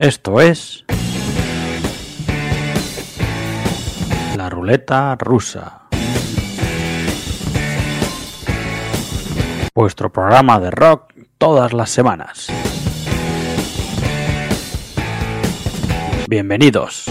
Esto es la ruleta rusa, vuestro programa de rock todas las semanas. Bienvenidos.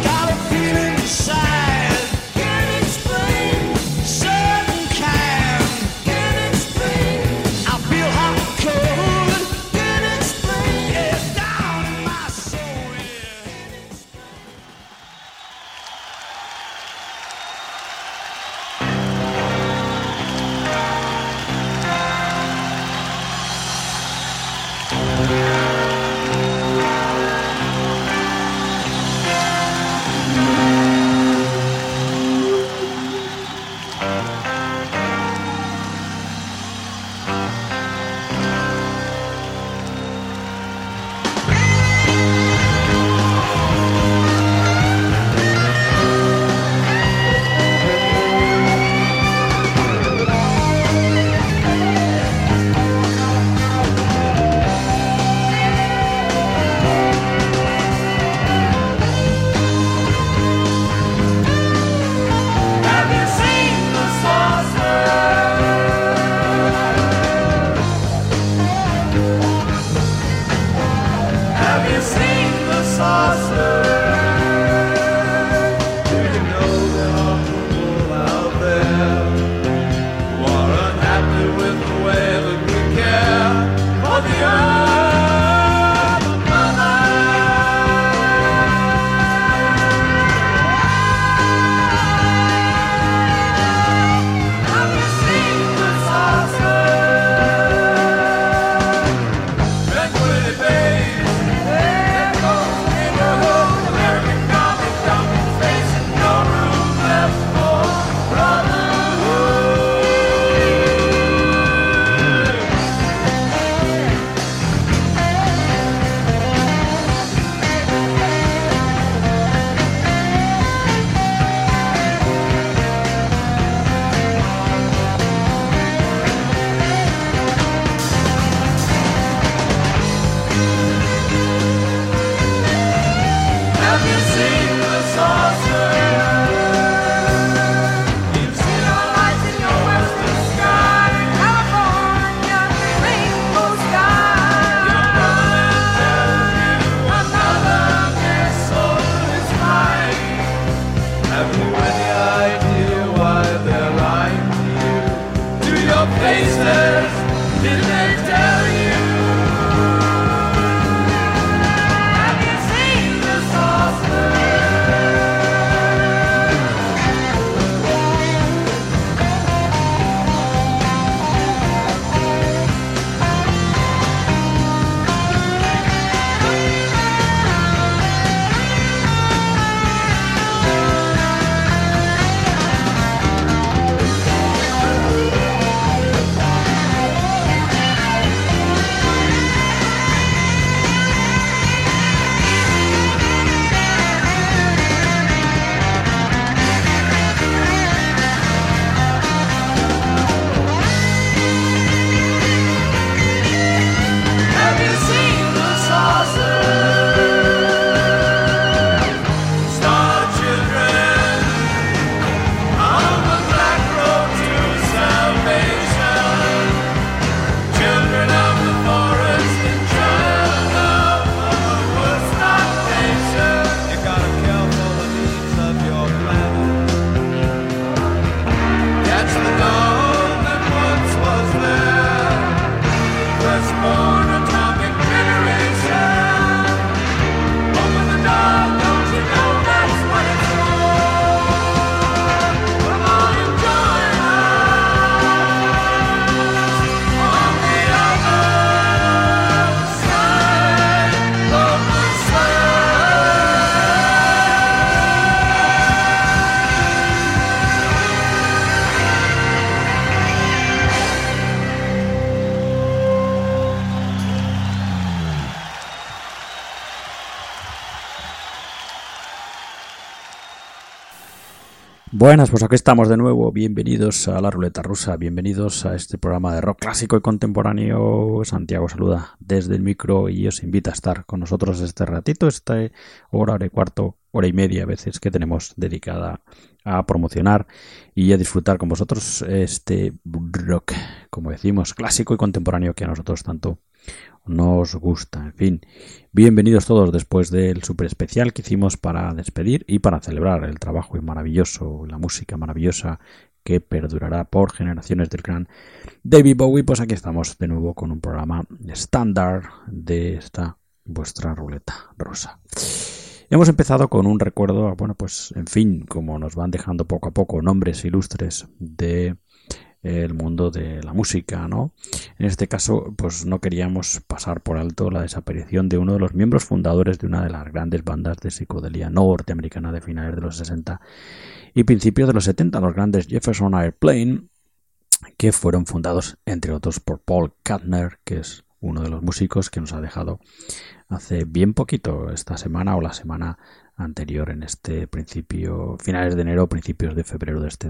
Buenas, pues aquí estamos de nuevo. Bienvenidos a la Ruleta Rusa, bienvenidos a este programa de rock clásico y contemporáneo. Santiago saluda desde el micro y os invita a estar con nosotros este ratito, esta hora y cuarto, hora y media a veces que tenemos dedicada a promocionar y a disfrutar con vosotros este rock, como decimos, clásico y contemporáneo que a nosotros tanto nos gusta. En fin, bienvenidos todos después del super especial que hicimos para despedir y para celebrar el trabajo maravilloso, la música maravillosa que perdurará por generaciones del gran David Bowie. Pues aquí estamos de nuevo con un programa estándar de esta vuestra ruleta rusa. Hemos empezado con un recuerdo, bueno, pues en fin, como nos van dejando poco a poco nombres ilustres de el mundo de la música, ¿no? En este caso, pues no queríamos pasar por alto la desaparición de uno de los miembros fundadores de una de las grandes bandas de psicodelia norteamericana de finales de los 60 y principios de los 70, los grandes Jefferson Airplane, que fueron fundados, entre otros, por Paul Kantner, que es uno de los músicos que nos ha dejado hace bien poquito, esta semana o la semana anterior, en este principio, finales de enero, principios de febrero de este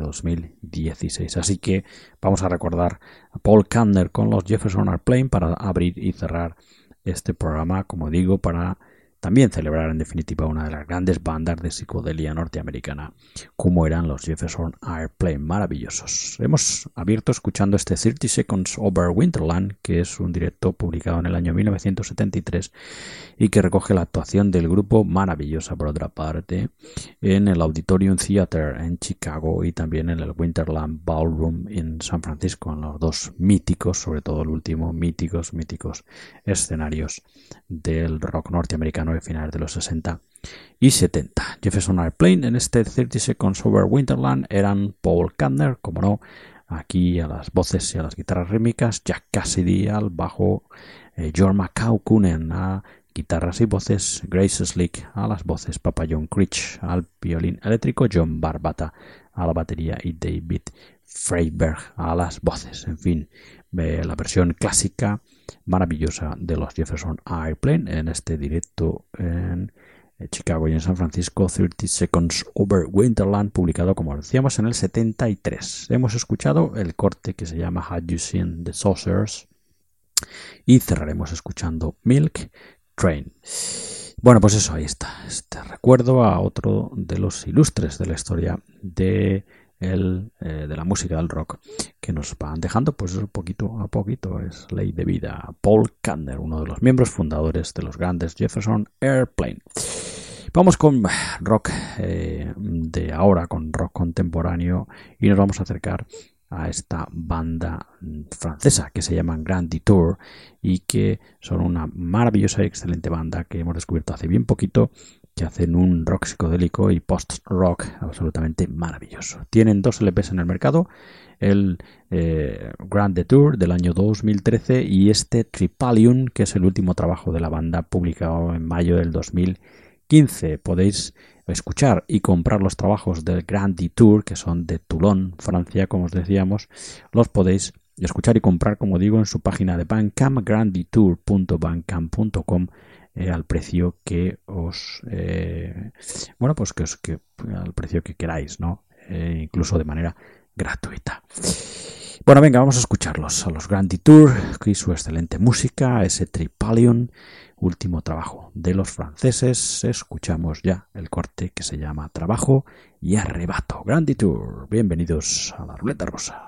2016. Así que vamos a recordar a Paul Kantner con los Jefferson Airplane para abrir y cerrar este programa, como digo, para también celebrar en definitiva una de las grandes bandas de psicodelia norteamericana, como eran los Jefferson Airplane, maravillosos. Hemos abierto escuchando este 30 Seconds Over Winterland, que es un directo publicado en el año 1973 y que recoge la actuación del grupo, maravillosa por otra parte, en el Auditorium Theater en Chicago y también en el Winterland Ballroom en San Francisco, en los dos míticos, sobre todo el último, míticos escenarios del rock norteamericano de finales de los 60 y 70. Jefferson Airplane en este 30 Seconds Over Winterland eran Paul Kantner, como no, aquí a las voces y a las guitarras rítmicas, Jack Cassidy al bajo, Jorma McCaukunen a guitarras y voces, Grace Slick a las voces, Papa John Creech al violín eléctrico, John Barbata a la batería y David Freiberg a las voces. En fin, la versión clásica maravillosa de los Jefferson Airplane en este directo en Chicago y en San Francisco, 30 Seconds Over Winterland, publicado, como decíamos, en el 73. Hemos escuchado el corte que se llama Had You Seen the Saucers y cerraremos escuchando Milk Train. Bueno, pues eso, ahí está. Este recuerdo a otro de los ilustres de la historia de la música del rock que nos van dejando pues poquito a poquito, es ley de vida. Paul Kantner, uno de los miembros fundadores de los grandes Jefferson Airplane. Vamos con rock de ahora, con rock contemporáneo, y nos vamos a acercar a esta banda francesa que se llaman Grand Detour y que son una maravillosa y excelente banda que hemos descubierto hace bien poquito, que hacen un rock psicodélico y post-rock absolutamente maravilloso. Tienen 2 LPs en el mercado, el Grand Detour del año 2013 y este Tripalium, que es el último trabajo de la banda publicado en mayo del 2015. Podéis escuchar y comprar los trabajos del Grand Detour, que son de Toulon, Francia, como os decíamos. Los podéis escuchar y comprar, como digo, en su página de Bandcamp, granddetour.bandcamp.com, al precio que os al precio que queráis, ¿no? Incluso de manera gratuita. Bueno, venga, vamos a escucharlos, a los Grand Detour y su excelente música, ese Tripalium, último trabajo de los franceses. Escuchamos ya el corte que se llama Trabajo y Arrebato. Grand Detour, bienvenidos a la Ruleta Rusa.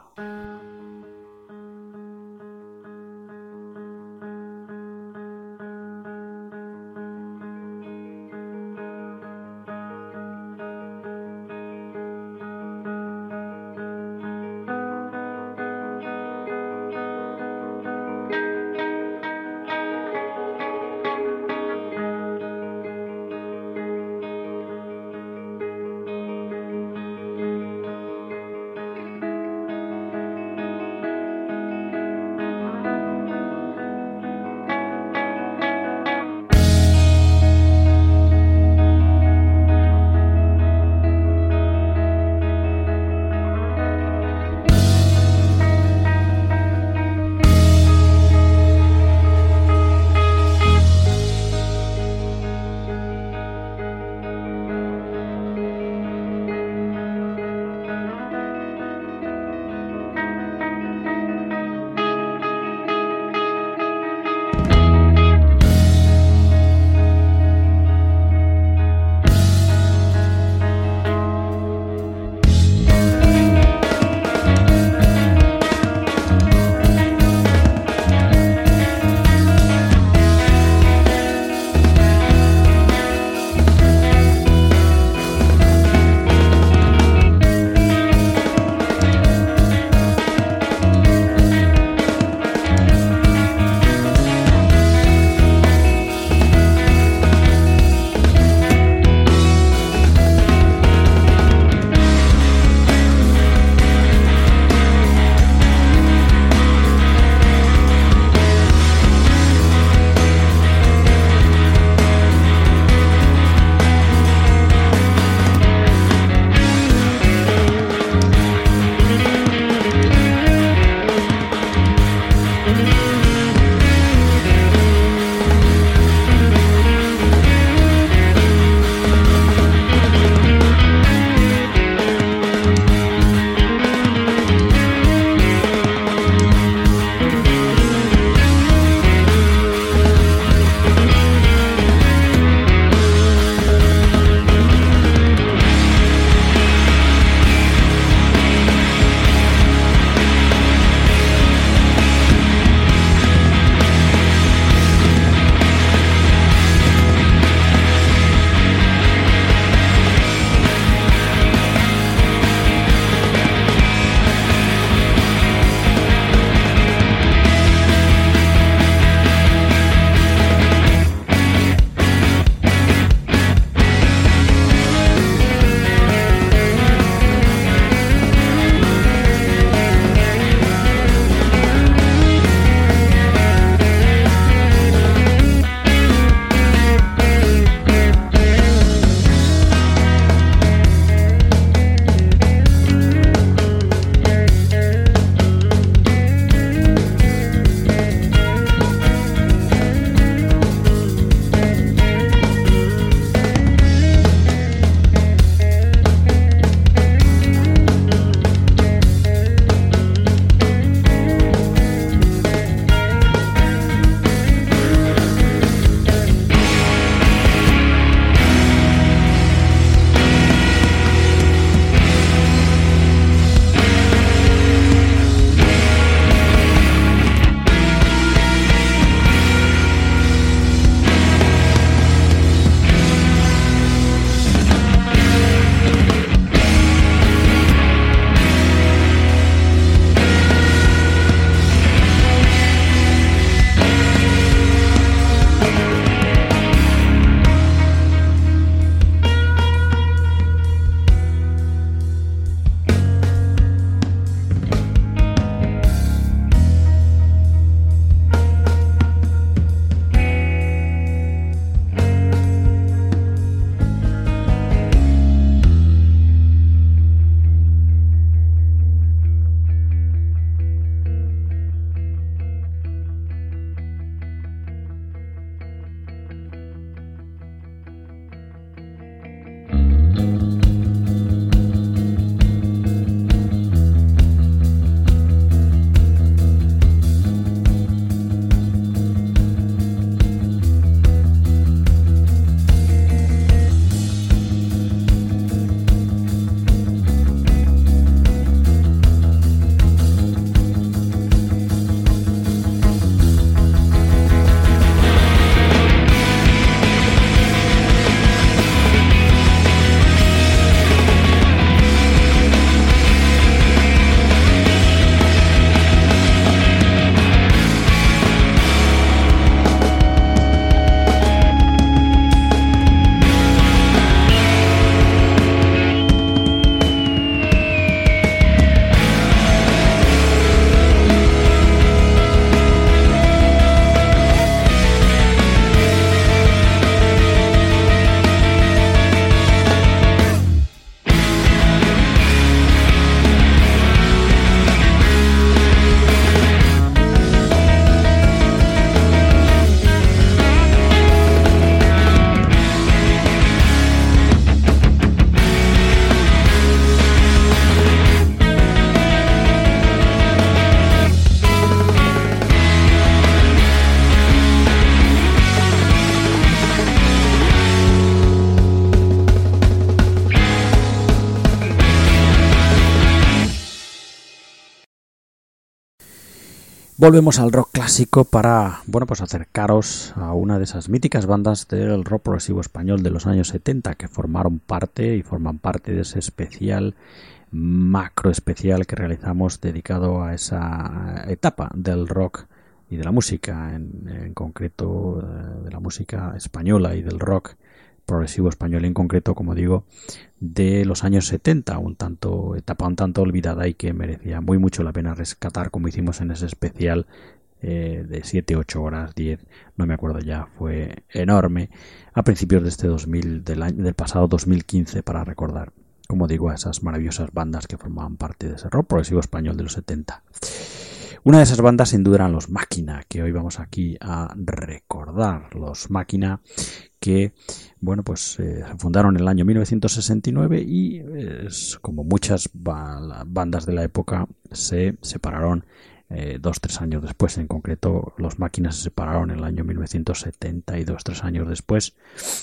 Volvemos al rock clásico para, bueno, pues acercaros a una de esas míticas bandas del rock progresivo español de los años 70 que formaron parte y forman parte de ese especial, macro especial que realizamos dedicado a esa etapa del rock y de la música, en concreto de la música española y del rock progresivo español en concreto, como digo, de los años 70, etapa un tanto olvidada y que merecía muy mucho la pena rescatar, como hicimos en ese especial de 7, 8 horas, 10, no me acuerdo ya, fue enorme, a principios de este 2000, del pasado 2015, para recordar, como digo, a esas maravillosas bandas que formaban parte de ese rock progresivo español de los 70. Una de esas bandas sin duda eran los Máquina, que hoy vamos aquí a recordar. Los Máquina que, bueno, pues se fundaron en el año 1969 y como muchas bandas de la época se separaron 2-3 años después. En concreto, los Máquina se separaron en el año 1972, 3 años después.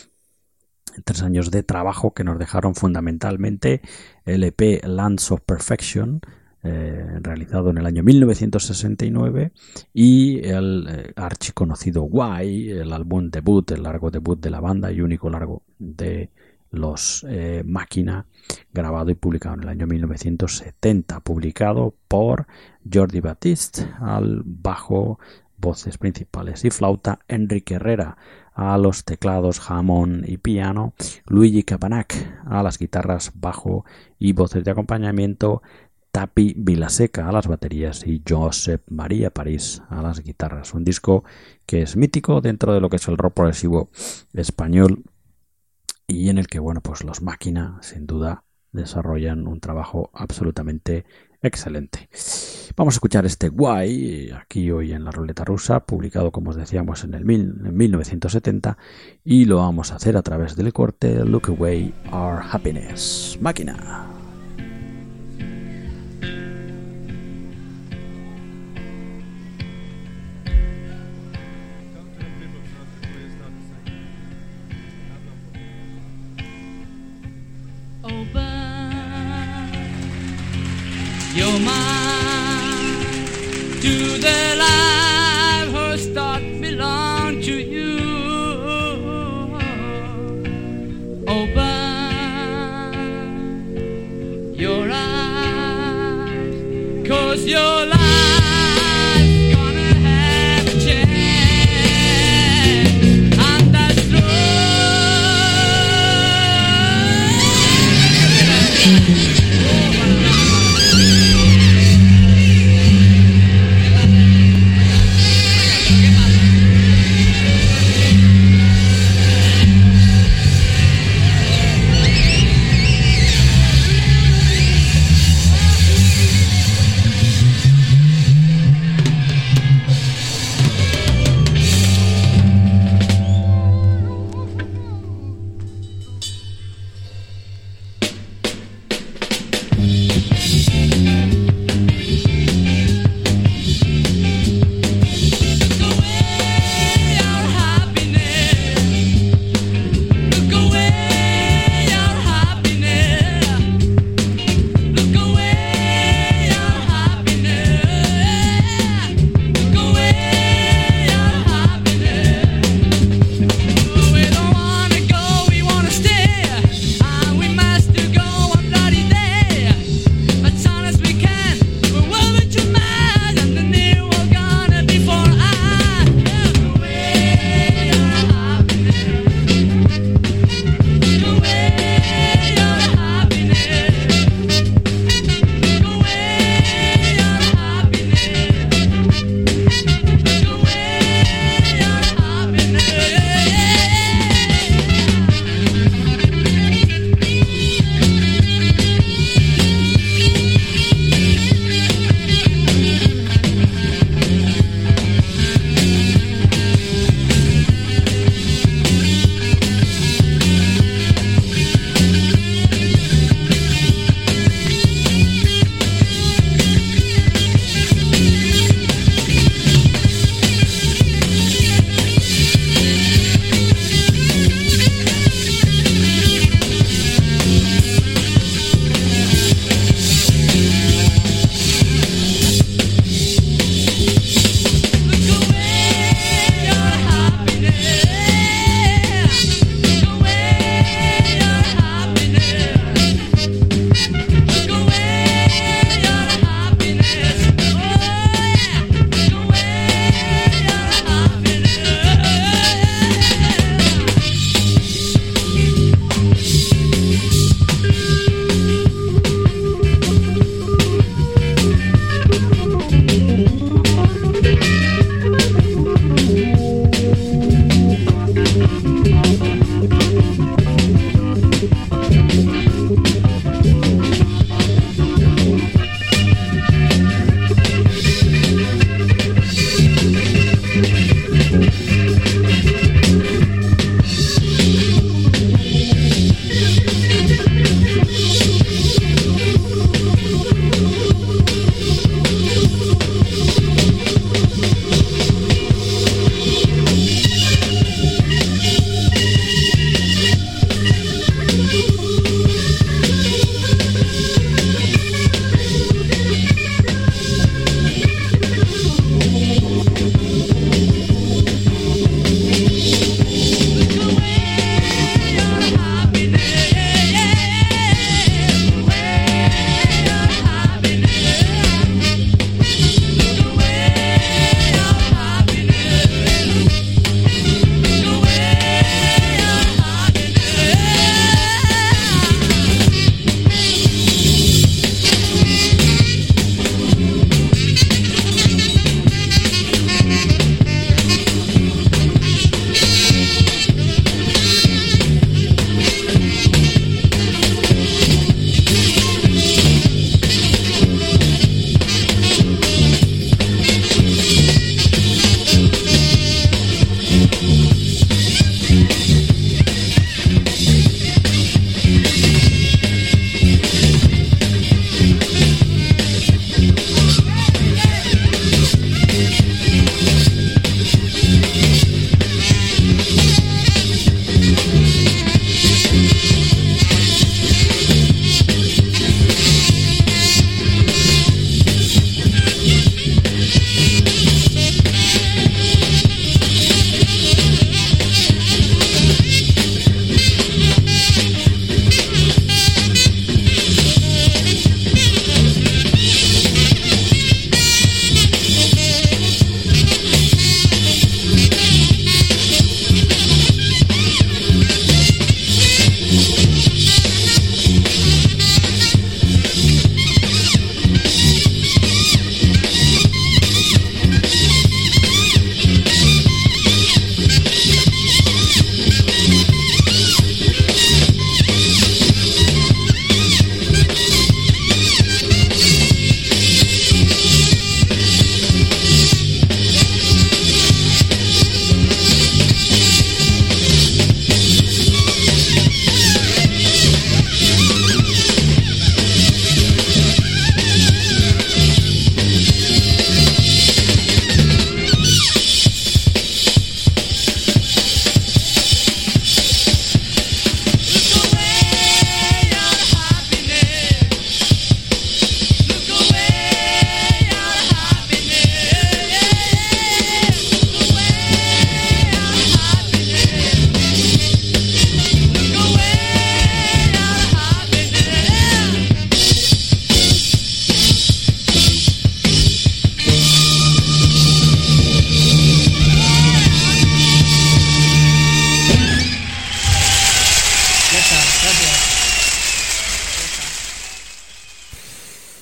3 años de trabajo que nos dejaron fundamentalmente el EP Lands of Perfection, realizado en el año 1969, y el archiconocido Why, el álbum debut, el largo debut de la banda y único largo de los Máquina, grabado y publicado en el año 1970, publicado por Jordi Batiste al bajo, voces principales y flauta, Enrique Herrera a los teclados, Hammond y piano, Luigi Capanac a las guitarras, bajo y voces de acompañamiento, Tapi Vilaseca a las baterías y Josep María París a las guitarras. Un disco que es mítico dentro de lo que es el rock progresivo español y en el que, bueno, pues los Máquina sin duda desarrollan un trabajo absolutamente excelente. Vamos a escuchar este Guay aquí hoy en la Ruleta Rusa, publicado, como os decíamos, en 1970, y lo vamos a hacer a través del corte Look Away Our Happiness. Máquina. Your mind to the life whose thought belong to you. Open your eyes, 'cause your life's gonna have a chance, and that's true.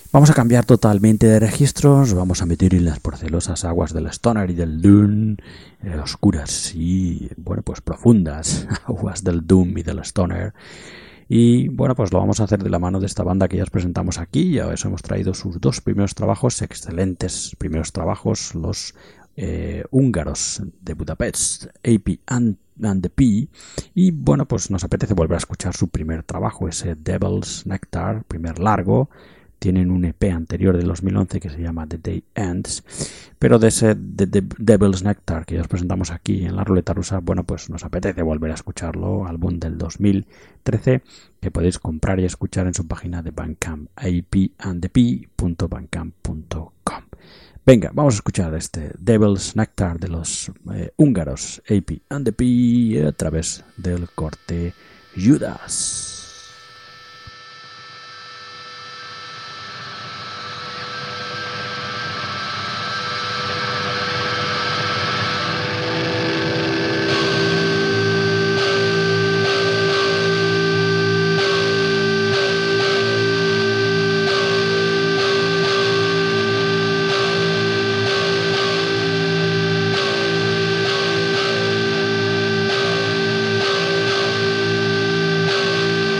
Vamos a cambiar totalmente de registros, vamos a meter en las porcelosas aguas del Stoner y del Doom, oscuras y, bueno, pues profundas aguas del Doom y del Stoner. Y bueno, pues lo vamos a hacer de la mano de esta banda que ya os presentamos aquí. Ya os hemos traído sus dos primeros trabajos, excelentes primeros trabajos, los húngaros de Budapest, AP and the P. Y bueno, pues nos apetece volver a escuchar su primer trabajo, ese Devil's Nectar, primer largo. Tienen un EP anterior del 2011 que se llama The Day Ends, pero de ese The Devil's Nectar que ya os presentamos aquí en la ruleta rusa, bueno, pues nos apetece volver a escucharlo, álbum del 2013 que podéis comprar y escuchar en su página de Bandcamp, apandthep.bandcamp.com. Venga, vamos a escuchar este Devil's Nectar de los húngaros AP and the P a través del corte Judas. Judas.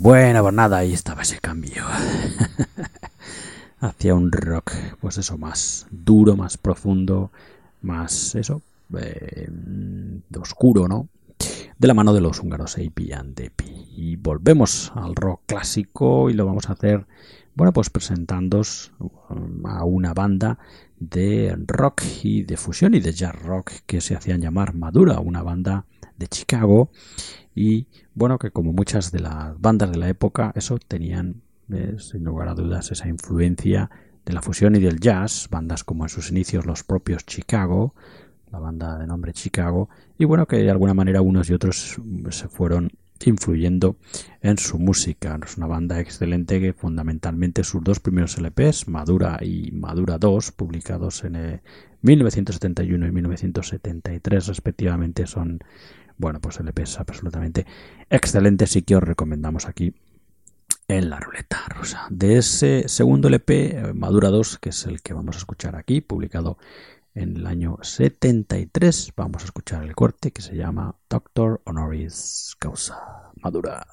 Bueno, pues nada, ahí estaba ese cambio. Hacia un rock, pues eso, más duro, más profundo, más eso, oscuro, ¿no? De la mano de los húngaros AP and Depi. Y volvemos al rock clásico y lo vamos a hacer, bueno, pues presentándoos a una banda de rock y de fusión y de jazz rock que se hacían llamar Madura, una banda de Chicago y, bueno, que como muchas de las bandas de la época, eso tenían, sin lugar a dudas, esa influencia de la fusión y del jazz, bandas como en sus inicios los propios Chicago, la banda de nombre Chicago, y bueno, que de alguna manera unos y otros se fueron influyendo en su música. Es una banda excelente que fundamentalmente sus dos primeros LPs, Madura y Madura 2, publicados en 1971 y 1973 respectivamente, son, bueno, pues LPs absolutamente excelentes y que os recomendamos aquí en la ruleta rusa. De ese segundo LP, Madura 2, que es el que vamos a escuchar aquí, publicado en el año 73, vamos a escuchar el corte que se llama Doctor Honoris Causa. Madura.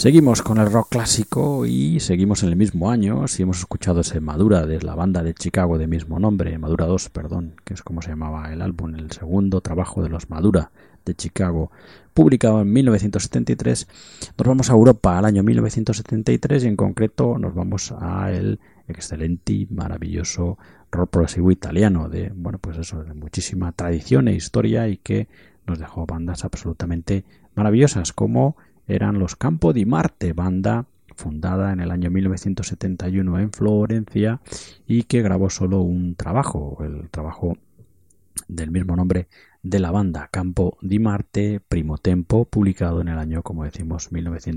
Seguimos con el rock clásico y seguimos en el mismo año. Si hemos escuchado ese Madura de la banda de Chicago de mismo nombre, Madura 2, perdón, que es como se llamaba el álbum, el segundo trabajo de los Madura de Chicago, publicado en 1973. Nos vamos a Europa al año 1973 y en concreto nos vamos a el excelente y maravilloso rock progresivo italiano de, bueno, pues eso, de muchísima tradición e historia y que nos dejó bandas absolutamente maravillosas como eran los Campo di Marte, banda fundada en el año 1971 en Florencia y que grabó solo un trabajo, el trabajo del mismo nombre de la banda, Campo di Marte, Primo Tempo, publicado en el año, como decimos,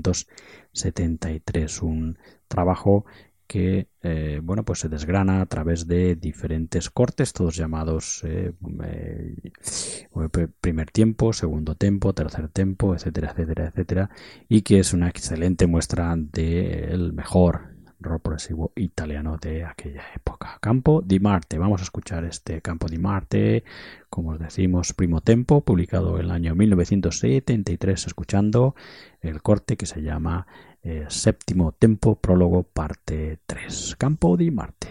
1973. Un trabajo que bueno, pues se desgrana a través de diferentes cortes, todos llamados primer tiempo, segundo tempo, tercer tempo, etcétera, etcétera, etcétera, y que es una excelente muestra del mejor rock progresivo italiano de aquella época. Campo di Marte. Vamos a escuchar este Campo di Marte, como os decimos, Primo Tempo, publicado en el año 1973, escuchando el corte que se llama Séptimo Tempo, prólogo, parte 3. Campo di Marte.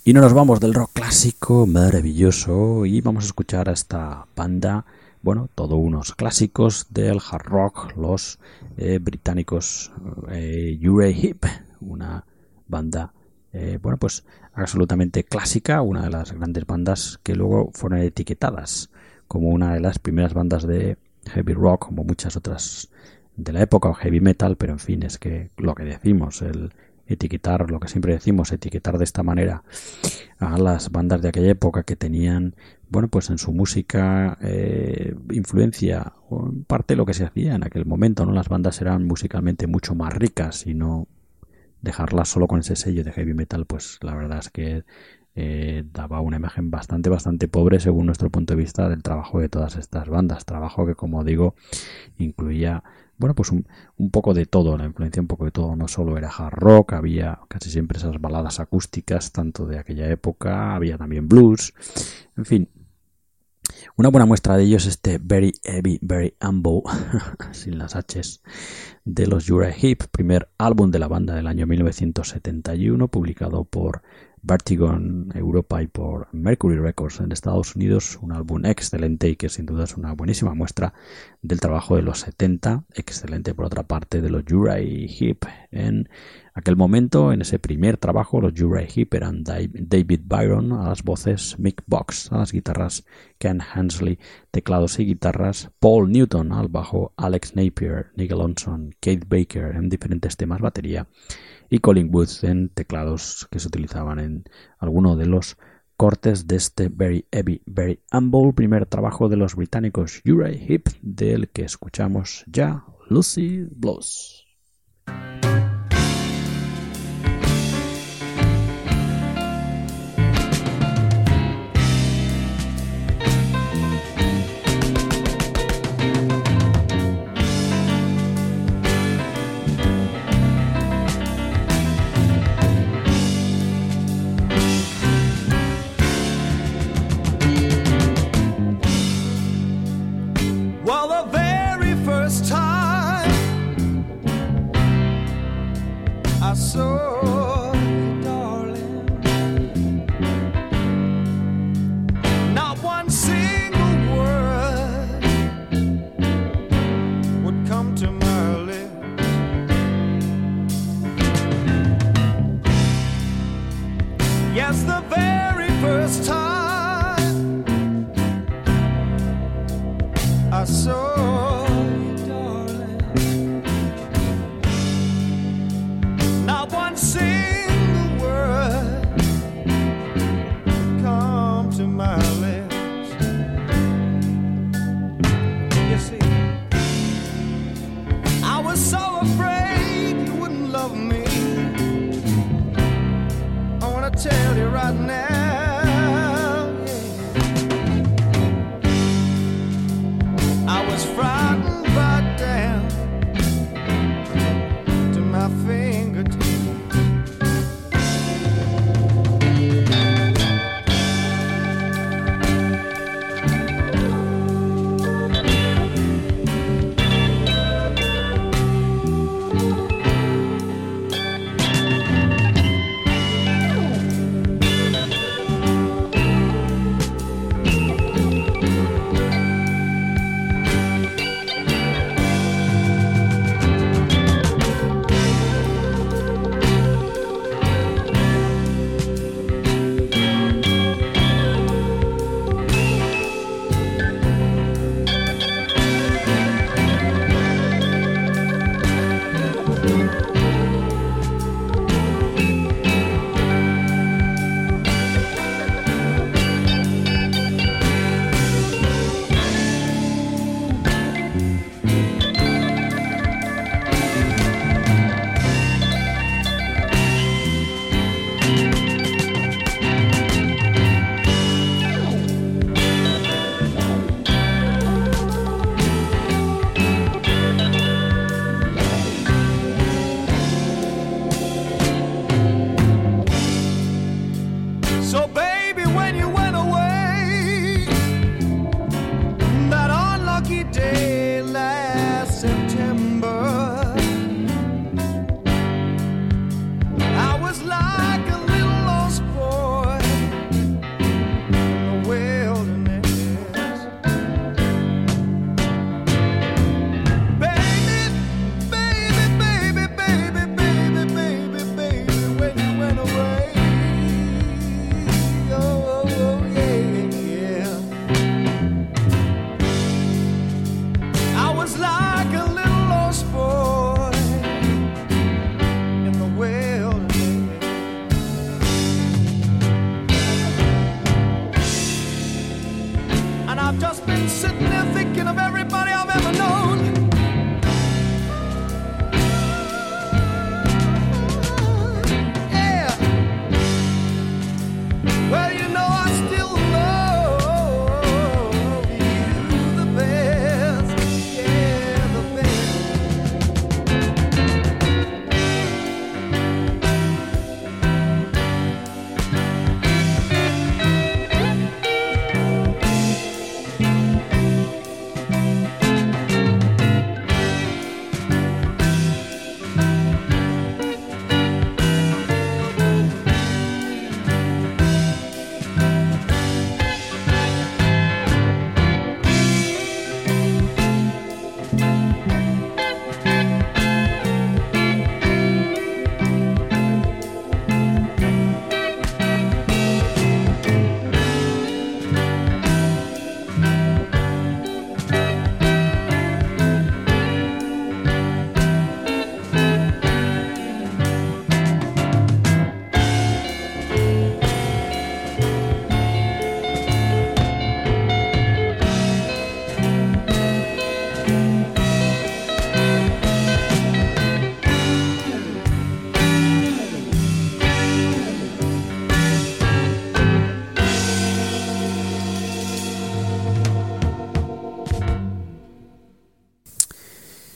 Y no nos vamos del rock clásico maravilloso y vamos a escuchar a esta banda, bueno, todos unos clásicos del hard rock, los británicos Uriah Heep, una banda, bueno, pues absolutamente clásica, una de las grandes bandas que luego fueron etiquetadas como una de las primeras bandas de heavy rock, como muchas otras de la época, o heavy metal, pero en fin, es que lo que decimos, el etiquetar, lo que siempre decimos, etiquetar de esta manera a las bandas de aquella época que tenían, bueno, pues en su música influencia, o en parte lo que se hacía en aquel momento, ¿no? Las bandas eran musicalmente mucho más ricas y no dejarlas solo con ese sello de heavy metal, pues la verdad es que daba una imagen bastante pobre según nuestro punto de vista del trabajo de todas estas bandas, trabajo que, como digo, incluía, bueno, pues un poco de todo, la influencia un poco de todo, no solo era hard rock, había casi siempre esas baladas acústicas, tanto de aquella época, había también blues, en fin. Una buena muestra de ello es este Very Heavy, Very Humble, sin las H's, de los Uriah Heep, primer álbum de la banda del año 1971, publicado por Vertigo en Europa y por Mercury Records en Estados Unidos, un álbum excelente y que sin duda es una buenísima muestra del trabajo de los 70, excelente por otra parte de los Uriah Heep. En aquel momento, en ese primer trabajo, los Uriah Heep eran David Byron a las voces, Mick Box a las guitarras, Ken Hensley, teclados y guitarras, Paul Newton al bajo, Alex Napier, Nigel Olson, Kate Baker en diferentes temas, batería, y Colin Woods en teclados que se utilizaban en alguno de los cortes de este Very Heavy, Very Humble, primer trabajo de los británicos Uriah Heep, del que escuchamos ya Lucy Blues.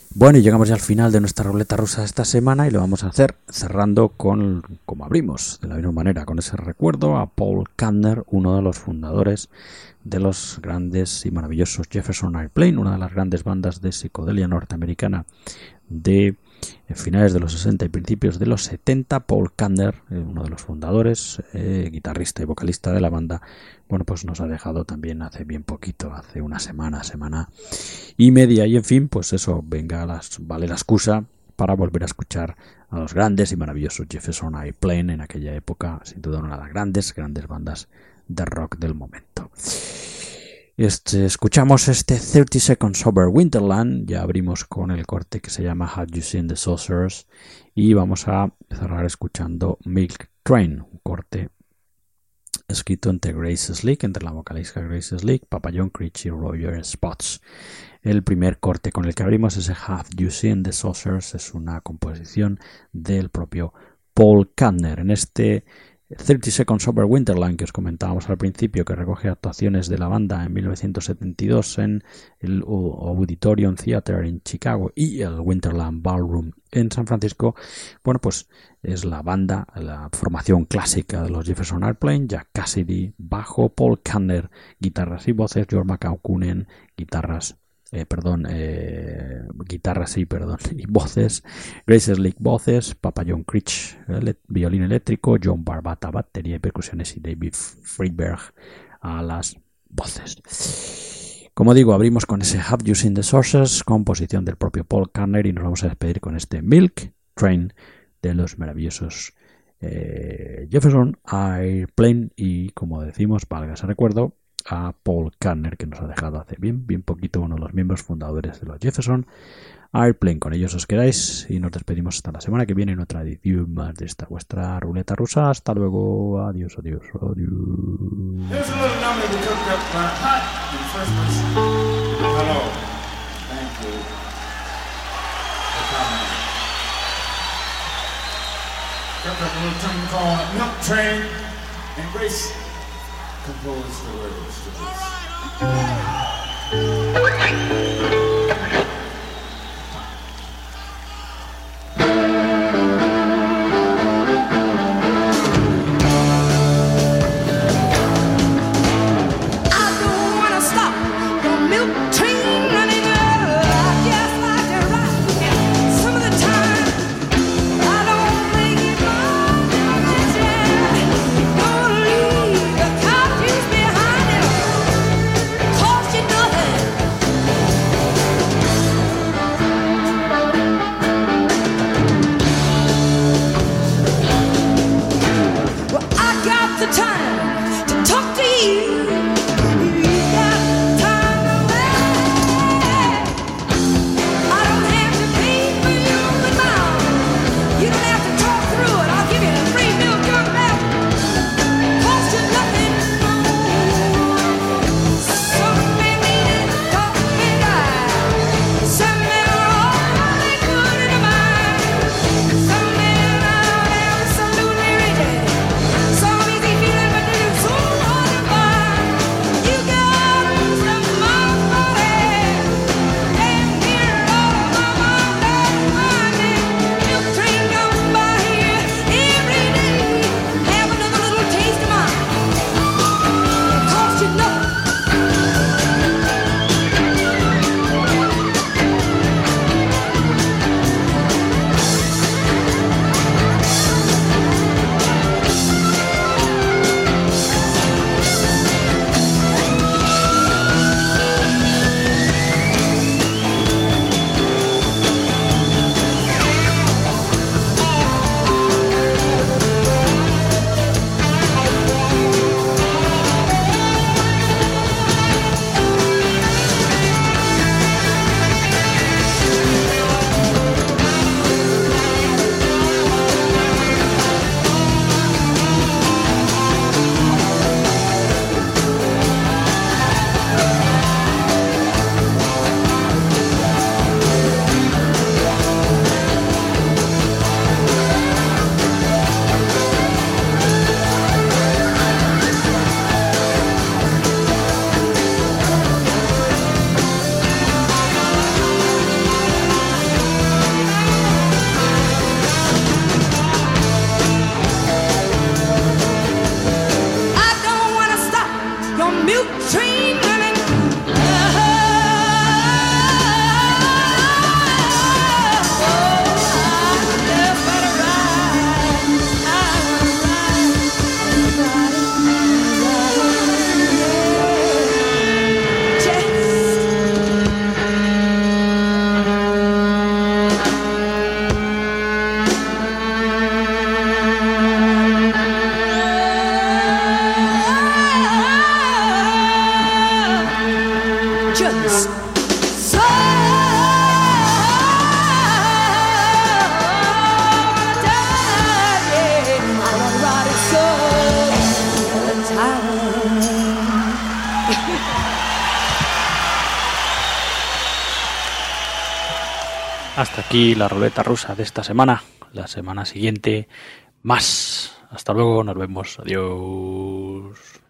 Bueno, y llegamos ya al final de nuestra ruleta rusa esta semana y lo vamos a hacer cerrando con, como abrimos, de la misma manera, con ese recuerdo a Paul Kantner, uno de los fundadores de los grandes y maravillosos Jefferson Airplane, una de las grandes bandas de psicodelia norteamericana de finales de los 60 y principios de los 70. Paul Kantner, uno de los fundadores, guitarrista y vocalista de la banda, bueno, pues nos ha dejado también hace bien poquito, hace una semana y media, y en fin, pues eso, vale la excusa para volver a escuchar a los grandes y maravillosos Jefferson Airplane en aquella época, sin duda una de las grandes bandas de rock del momento. Escuchamos 30 Seconds Over Winterland, ya abrimos con el corte que se llama Have You Seen the Saucers, y vamos a cerrar escuchando Milk Train, un corte escrito entre Grace Slick, entre la vocalista Grace Slick, Papa John Creech y Roger Spots. El primer corte con el que abrimos, ese Have You Seen the Saucers, es una composición del propio Paul Kantner. En este 30 Seconds Over Winterland que os comentábamos al principio, que recoge actuaciones de la banda en 1972 en el Auditorium Theater en Chicago y el Winterland Ballroom en San Francisco, bueno, pues es la banda, la formación clásica de los Jefferson Airplane: Jack Cassidy, bajo; Paul Kantner, guitarras y voces; George McCaukunen, guitarras y voces; Grace Slick, voces; Papa John Creech, violín eléctrico; John Barbata, batería y percusiones, y David Friedberg a las voces. Como digo, abrimos con ese Have You Seen the Saucers, composición del propio Paul Kantner, y nos vamos a despedir con este Milk Train de los maravillosos Jefferson Airplane, y como decimos, valga ese recuerdo a Paul Kantner, que nos ha dejado hace bien poquito, uno de los miembros fundadores de los Jefferson Airplane. Con ellos os quedáis y nos despedimos hasta la semana que viene en otra edición más de esta vuestra ruleta rusa. Hasta luego, adiós. Got a little thing called Milk Train, and Grace composed the lyrics to this. Hasta aquí la ruleta rusa de esta semana. La semana siguiente, más. Hasta luego, nos vemos. Adiós.